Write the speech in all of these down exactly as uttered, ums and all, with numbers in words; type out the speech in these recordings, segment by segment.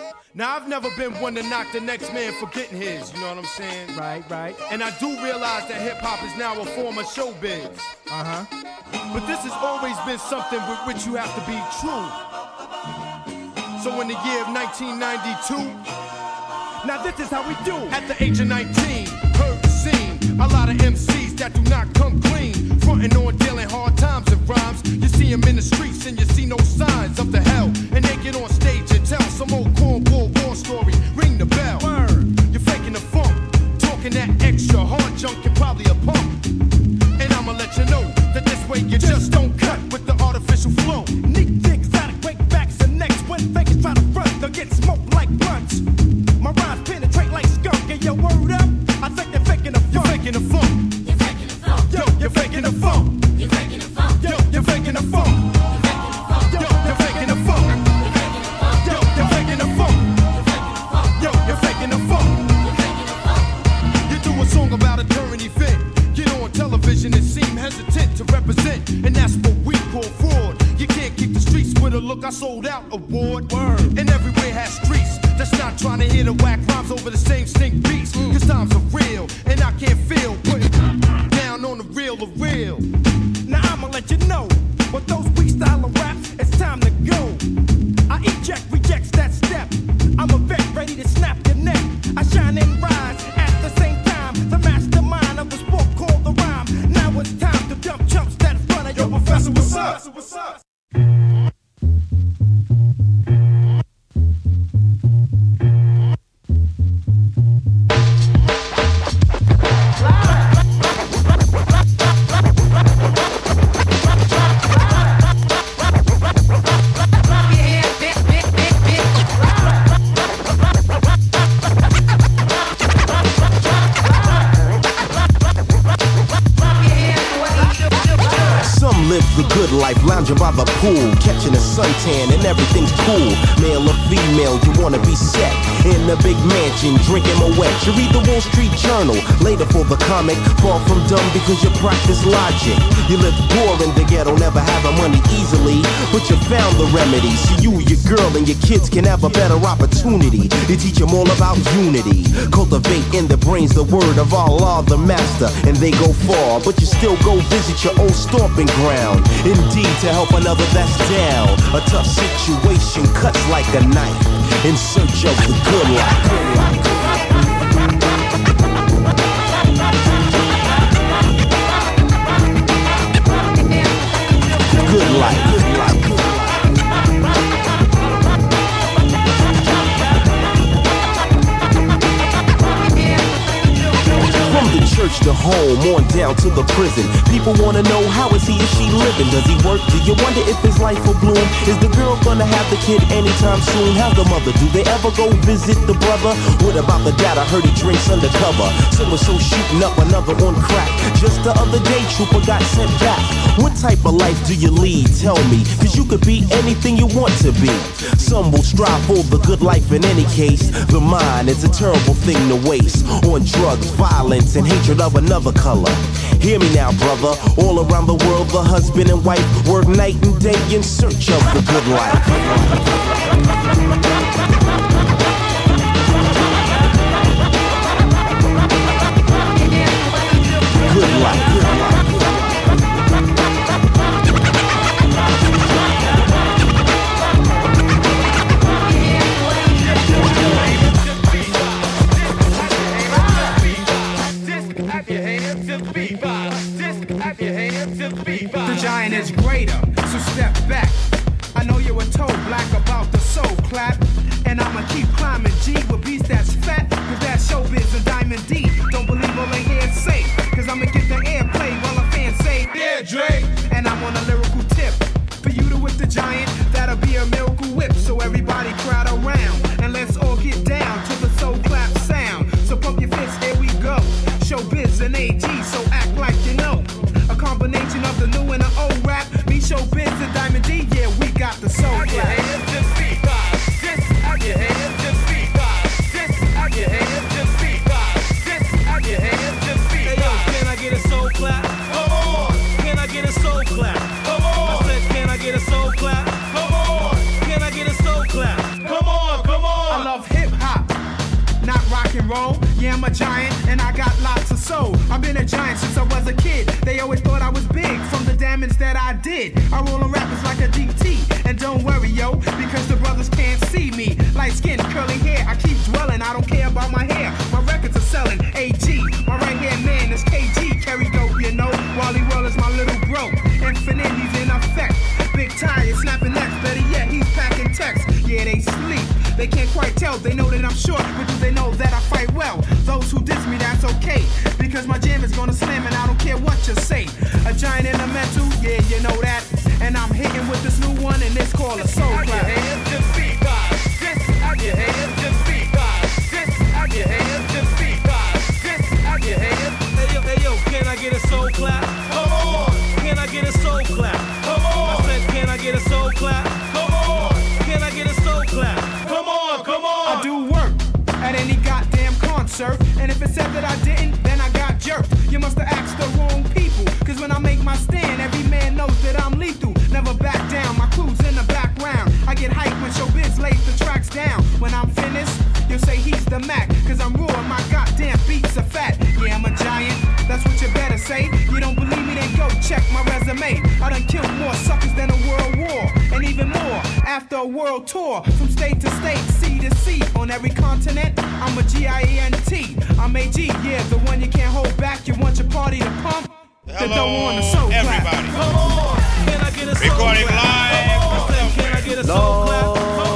Now, I've never been one to knock the next man for getting his, you know what I'm saying? Right, right. And I do realize that hip-hop is now a form of showbiz. Uh-huh. But this has always been something with which you have to be true. So in the year of nineteen ninety-two, now this is how we do. At the age of nineteen, heard the scene. A lot of M Cs that do not come clean. Frontin' on dealing hard times and rhymes. You see them in the streets and you see no signs of the hell. And they get on stage and tell some old cornball war story. Ring the bell. Word. You're faking the funk. Talking that extra hard junk, you're probably a punk. And I'ma let you know that this way you just don't cut with the artificial flow. Neat things, exotic breakbacks and necks. When fakers try to front, they'll get smoked like blunts. My rhymes penetrate like skunk. And your word up, I think they're faking the funk. You're faking the funk. You're faking the funk. Yo, you're faking the funk. You're faking the funk. Yo, you're faking the funk. Yo, you're faking the funk. Yo, you're faking the funk. Yo, you're faking the funk. You do a song about a current event. Get on television and seem hesitant to represent. And that's what we call fraud. You can't keep the streets with a look I sold out award. Word. And everywhere has streets that's not trying to hear the whack rhymes over the same stink beats. Cause times are real and I can't feel putting down on the real of real. Now I'ma let you know, with those freestyle raps, it's time to go. I eject, rejects that step. I'm a vet ready to snap your neck. I shine and rise at the same time. The mastermind of the sport called the rhyme. Now it's time to dump chumps that front of your professor. What's up? What's up? Live the good life, lounging by the pool, catching a suntan and everything's cool. Male or female, you wanna be set in a big mansion, drinking Moet. You read the Wall Street Journal, later for the comic. Far from dumb because you practice logic. You live poor in the ghetto, never having money easily, but you found the remedy. So you, your girl, and your kids can have a better opportunity. You teach them all about unity. Cultivate in their brains the word of Allah, the master, and they go far. But you still go visit your old stomping ground. Indeed, to help another that's down. A tough situation cuts like a knife in search of the good life. Good life. Good life. From the church to home, on down to the prison. People wanna know, how is he, is she living? Does he work? Do you wonder if his life will bloom? Is the girl gonna have the kid anytime soon? How's the mother? Do they ever go visit the brother? What about the dad? I heard he drinks undercover. So-and-so shooting up another on crack. Just the other day, trooper got sent back. What type of life do you lead? Tell me, cause you could be anything you want to be. Some will strive for the good life in any case. The mind is a terrible thing to waste on drugs, violence, and hatred of another color. Hear me now, brother. All around the world, the husband and wife work night and day in search of the good life. Good life. Good life. The giant is greater, so step back. I know you were told black about the soul clap. And I'ma keep climbing G with beats that's fat. Cause that's showbiz and Diamond D. Don't believe all they hear say. Cause I'ma get the airplay while a fan say, yeah, Dre. And I'm on a lyrical tip. For you to whip the giant, that'll be a miracle whip. So everybody crowd around. And let's all get down to the soul clap sound. So pump your fists, here we go. Showbiz and A G, so act like you know. A combination of the new and the old rap. Me, Showbiz and Diamond D, yeah, we got the soul clap. Your hands just feet vibes. This out your hands just feet vibes. This out your hands just feet vibes. This out your hands just feet vibes. Hey yo, can I get a soul clap? Come on, Can I get a soul clap? come on, I said, can I get a soul clap? come on, Can I get a soul clap? come on, come on. I rock and roll. Yeah, I'm a giant and I got lots of soul. I've been a giant since I was a kid. They always thought I was big from the damage that I did. I roll on rappers like a D T. And don't worry, yo, because the brothers can't see me. Light skin, curly hair, I keep dwelling. I don't care about my hair. My records are selling. A G, my right hand man is K G. Carry dope, you know. Wally World is my little bro. Infinite, he's in effect. Big tire, snapping necks. Better yet, he's packing text. Yeah, they sleep. They can't quite tell. They know that I'm short, but do they know that I fight well? Those who diss me, that's okay. Because my jam is gonna slam and I don't care what you say. A giant in the mental, yeah, you know that. And I'm hitting with this new one and it's called a soul clap. Your hands just feet by. This out your hands just feet by. This out your hands just feet by. This out your hands. Hey yo, hey yo, can I get a soul clap? Come on. Can I get a soul clap? Come on. I said, can I get a soul clap? Come on. Can I get a soul clap? Come on, come on. I do work at any goddamn concert. And if it said that I didn't, then I got jerked. You must have asked the wrong people. Cause when I make my stand, every man knows that I'm lethal. Never back down, my crew's in the background. I get hyped when showbiz lays the tracks down. When I'm finished, you'll say he's the Mac. Cause I'm raw and my goddamn beats are fat. Yeah, I'm a giant, that's what you better say. You don't believe me, then go check my resume. I done killed more suckers than a world war. And even more, after a world tour. From state to state, sea to sea. On every continent, I'm a G I E N T. I'm A G, yeah, the one you can't hold back. You want your party to pump? Then don't want a soul clap. Everybody. Come on. Can I get a soul Recording clap? live. I said, can I get a soul clap?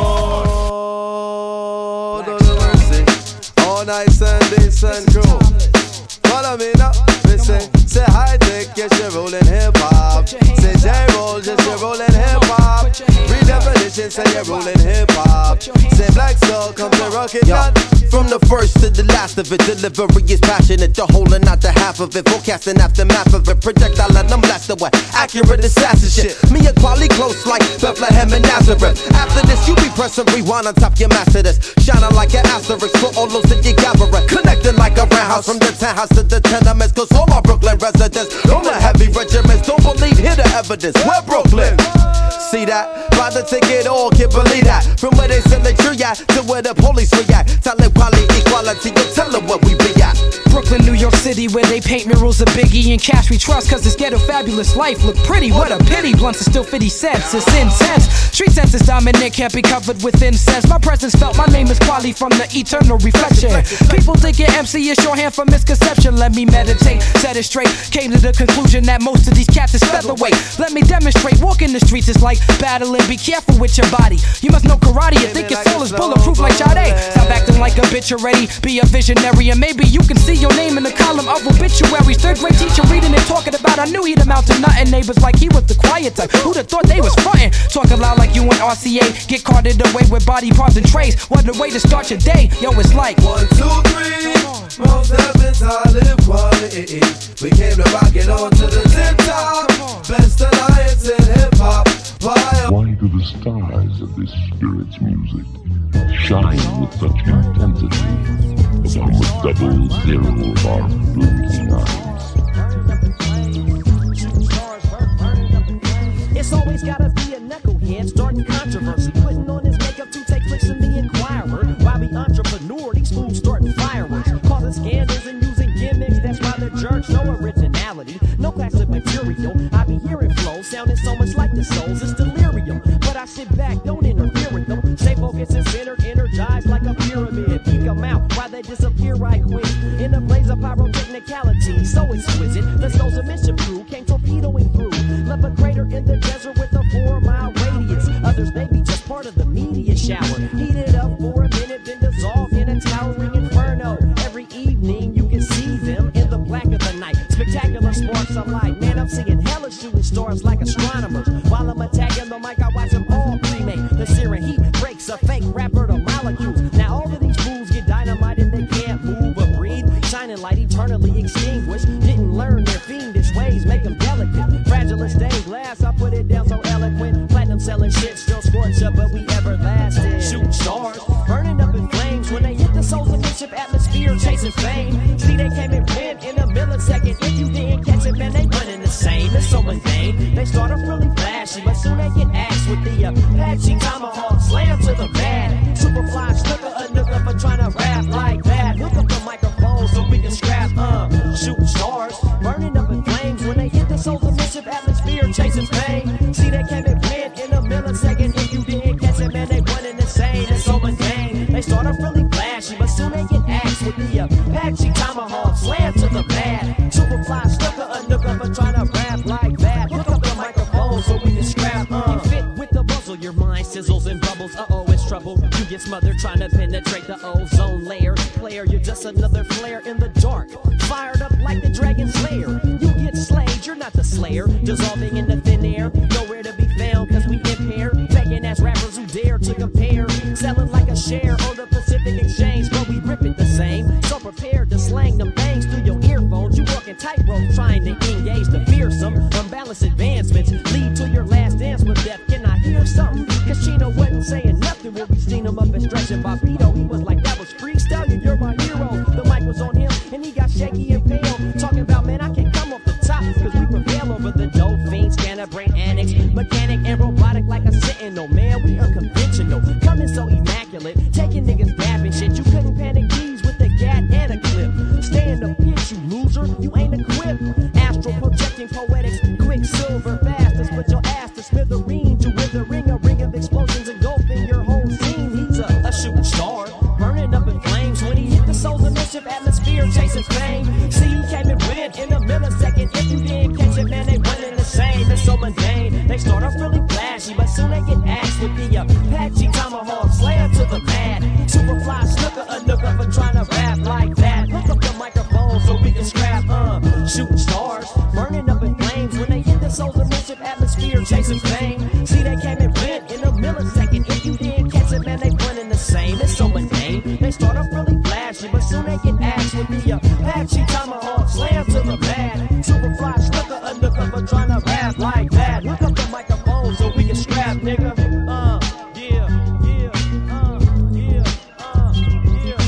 Lord of mercy, all nice and decent crew. Follow me now, listen. Say high tech, yes you're rolling hip hop. Say J roll, yes you're rolling hip hop. Redefinition, say you're rolling hip hop. Say Black Soul, come to rock it down. From the first to the last of it, delivery is passionate. The whole and not the half of it. Forecasting aftermath of it. Projectile and I'm blast away. Accurate assassin shit. Me and Quali close like Bethlehem and Nazareth. After this, you be pressing rewind on top your master this. Shining like an asterisk for all those that you gather. Connecting like a roundhouse from the townhouse to the tenements. Cause all my Brooklyn residents, all the heavy regiments, don't believe, hear the evidence. We're Brooklyn. See that? Buy the ticket, all can't believe that. From where they send the tree at to where the police react. Tell them quality, equality, you tell them what we be at. Brooklyn, New York City, where they paint murals of Biggie and cash we trust. Cause this ghetto fabulous life look pretty. What a pity, blunts are still fifty cents. It's intense. Street sense is dominant, can't be covered with incense. My presence felt, my name is Quali from the eternal reflection. People thinking M C is shorthand for misconception. Let me meditate, set it straight. Came to the conclusion that most of these cats is featherweight. Let me demonstrate, walking the streets is like battling. Be careful with your body. You must know karate, you think your soul is bulletproof like Sade. Stop acting like a bitch already, be a visionary. And maybe you can see your name in the column of obituaries. Third grade teacher reading and talking about, I knew he'd amount to nothing. Neighbors like he was the quiet type. Who'd have thought they was frontin'? Talking loud like you and R C A. Get carted away with body parts and trays. What a way to start your day. Yo, it's like One, two, three. Most heavens I live quality. We came to rock it on to the tip top. Best alliance in hip hop. Why? Why do the stars of this spirit's music shine with such intensity upon the double zero of our blinking eyes? It's always gotta be a knucklehead starting controversy, putting on his makeup to take flicks in the Inquirer. While we entrepreneur, these fools starting fireworks, causing scandals and using gimmicks. That's why they're jerks. No originality, no classic material. I be hearing flows sounding so much like the Souls. It's delirium, but I sit back, don't interfere with them. Stay focused and centered, energized like a pyramid. Peek them out while they disappear right quick in a blaze of pyrotechnicality. So exquisite, the Souls of Mission crew came torpedoing through. Left a crater in the desert with a four mile radius. Others may be just part of the media shower. Heated up for a minute, then dissolve in a towering inferno. Every evening you can see them in the black of the night. Spectacular sparks of light. Man, I'm seeing hella shooting stars like astronomers. While I'm attacking the mic, I watch them all cremate. The searing heat breaks a fake rapper to molecules. Now all of these fools get dynamite and they can't move or breathe. Shining light eternally extinguished. Didn't learn their fiendish ways, make them delicate. Fragile as stained glass, I put it down so eloquent. Platinum selling shit, still scorch up, but we everlasting. Shooting stars. with the Apache tomahawk slam to the mat. Superfly snooker, a nooker for trying to rap like that. Hook up the microphone so we can scrap. Uh. Fit with the muzzle, your mind sizzles and bubbles. Uh oh, it's trouble. You get smothered trying to penetrate the ozone layer. Player, you're just another flare in the dark. Fired up like the Dragon Slayer. You get slayed, you're not the slayer. Dissolving in the thin air. Nowhere to be found cause we impair. Taking ass rappers who dare to compare. Selling like a share on the Pacific Exchange. But we rip it the same. So prepared to slang them things through your earphones. You walking tightrope trying to engage the fearsome. Unbalanced advancements lead to your last dance with death. Can I hear something? Cause Chino wasn't saying nothing when we seen him up and stretching Bobito. He was like, that was freestyle, and you're my hero. The mic was on him and he got shaky and pale. Talking about, man, I can't come off the top cause we prevail over the dope fiends, scanner, brain annex, mechanic and robotic like a sentinel. Man, we unconventional, coming so immaculate, taking niggas dabbing shit. You couldn't panic these with a gat and a clip. Stay in the pitch, you loser, you ain't equipped. Astral projecting poetics, quicksilver fastest, put your ass to smithereens. You withering a ring of explosions engulfing your whole scene. He's a, a shooting star, burning up in flames when he hit the souls of mischief atmosphere, chasing fame. See, he came and went in a millisecond. If you didn't catch it, man, they one in the same. It's so mundane. They start off really flashy, but soon they get axed with the Apache tomahawk slam to the mat. Superfly snooker, a nooker for trying to rap like that. Hook up the microphone so we can scrap. Uh, shooting stars, burning up in flames when they hit the souls of mischief atmosphere, chasing fame. See, they came and went in a millisecond. If you didn't catch it, man, they one in the same. It's so mundane. They start off really flashy, but soon they get axed with the Apache tomahawk slam to the mat. Superfly snooker, a nooker for trying to rap like that. Hook up the microphone so we can scrap, nigga. Uh, yeah, yeah, uh, yeah, uh, yeah.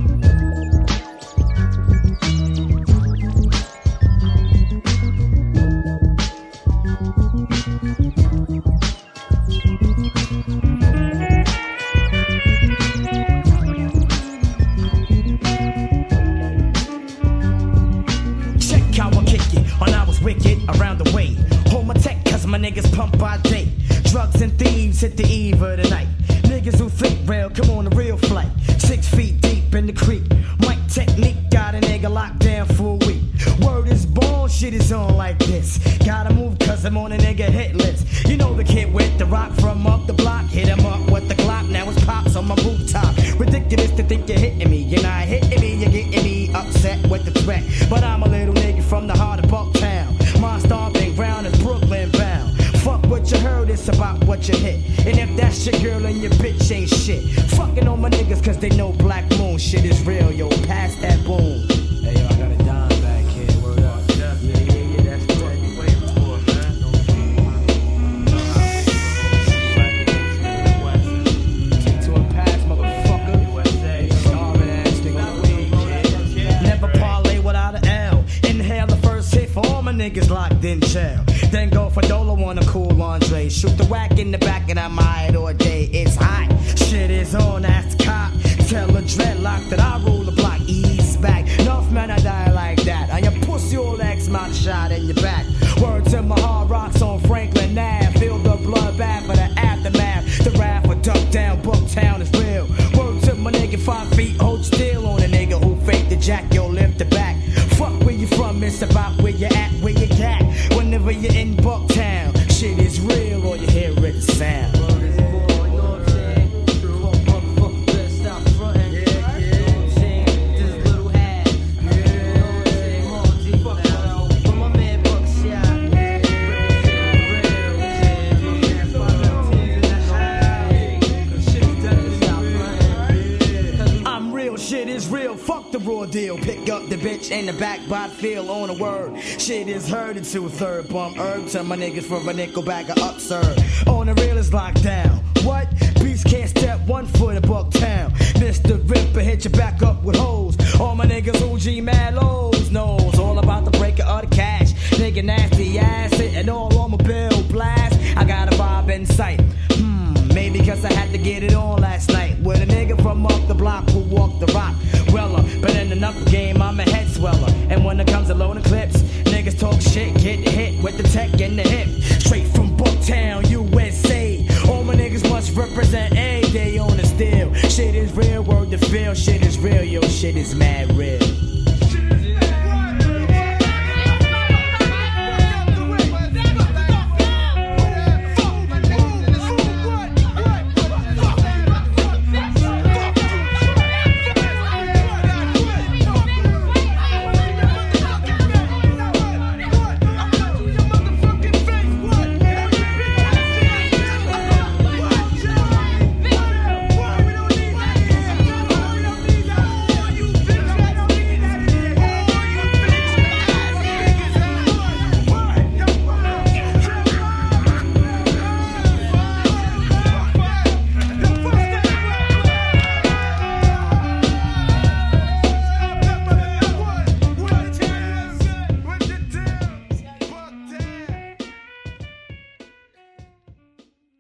Wicked around the way. Hold my tech cause my niggas pump by day. Drugs and thieves hit the eve of the night. Niggas who think real, come on a real flight. Six feet deep in the creek. Mic technique got a nigga locked down for a week. Word is born, shit is on like this. Gotta move cause I'm on a nigga hit list. You know the kid with the rock from up the block. Hit him up with the Glock, now it's pops on my rooftop. Ridiculous to think you're hitting me. You're not hitting me, you're getting me upset with the threat. But I'm a little nigga from the heart of Bucktown. My stomping ground is Brooklyn bound. Fuck what you heard, it's about what you hit. And if that's your girl and your bitch ain't shit, fucking on my niggas cause they know Black Moon shit is real, yo, pass that boom. Hey yo, I got a dime back here, word up. Yeah, yeah, yeah, that's what you waiting for, man. Take to a pass, motherfucker. Starving ass nigga. Never parlay without an L. Inhale the first hit for all my niggas locked in jail. Then go for Dolo on a cool Andre. Shoot the whack in the back and I'm high all day. It's hot. Shit is on, ask the cop. Tell a dreadlock that I rule the block. Ease back. Enough man, I die like that. On your pussy, old X mouth shot in your back. Word to my hard rocks on Franklin Ave. Feel the bloodbath for the aftermath. The wrath for Duck Down, Bucktown is real. Word to my nigga five feet, hold still on a nigga who faked the jack, yo, lift the back. Fuck where you from, it's about where you at, where you got. Whenever you're in Bucktown, shit is real, or you hear it sound. Shit is real, fuck the raw deal. Pick up the bitch in the back, bot feel on a word. Shit is heard into a third bump herb. Turn my niggas from a nickel bag of upsurd. On the real is locked down. What? Beast can't step one foot in Bucktown. Mister Ripper hit you back up with hoes. All my niggas O G mad lows knows all about the breaker of the cash. Nigga nasty ass sitting all on my bill blast. I got a vibe in sight. Hmm, maybe cause I had to get it on last night with a nigga from up the block who walked the rock. Weller, but in the knuckle game I'm a head sweller. And when it comes to loading clips, niggas talk shit, get hit with the tech in the hip. Straight from Bucktown, U S A. All my niggas must represent A, they on the still. Shit is real, word to Real shit is real, your shit is mad real.